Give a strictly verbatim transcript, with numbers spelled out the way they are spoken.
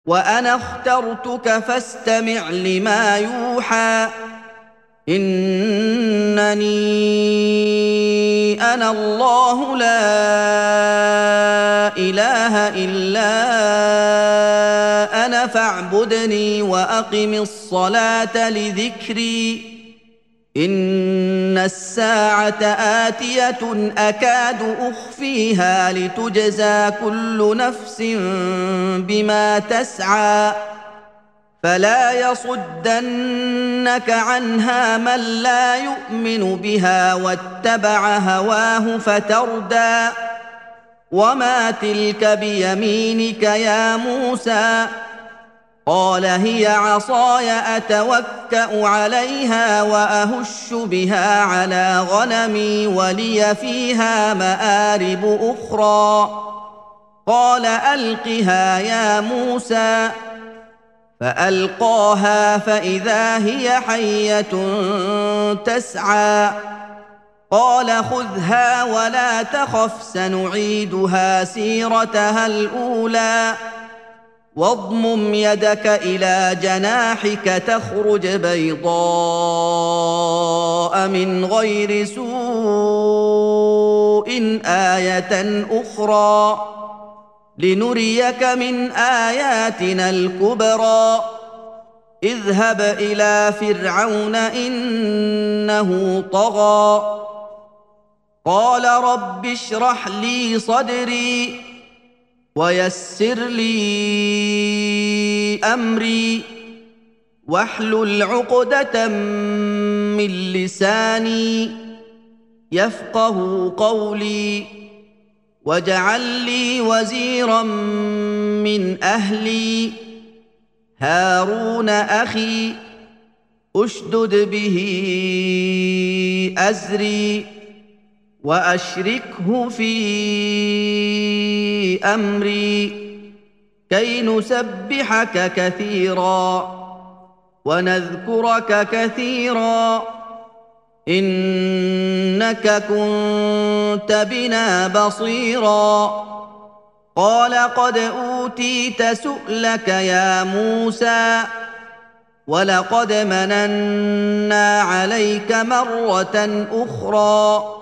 وأنا اخترتك فاستمع لما يوحى إنني أنا الله لا إله إلا أنا فاعبدني وأقم الصلاة لذكري إن الساعة آتية أكاد أخفيها لتجزى كل نفس بما تسعى فلا يصدنك عنها من لا يؤمن بها واتبع هواه فتردى وما تلك بيمينك يا موسى قال هي عصاي أتوكأ عليها وأهش بها على غنمي ولي فيها مآرب أخرى قال ألقها يا موسى فألقاها فإذا هي حية تسعى قال خذها ولا تخف سنعيدها سيرتها الأولى واضمم يدك إلى جناحك تخرج بيضاء من غير سوء آية أخرى لنريك من آياتنا الكبرى اذهب إلى فرعون إنه طغى قال رب اشرح لي صدري ويسر لي أمري واحلل عقدة من لساني يفقه قولي واجعل لي وزيرا من أهلي هارون أخي أشدد به أزري وأشركه في أمري كي نسبحك كثيرا ونذكرك كثيرا إنك كنت بنا بصيرا قال قد أوتيت سؤلك يا موسى ولقد مننا عليك مرة أخرى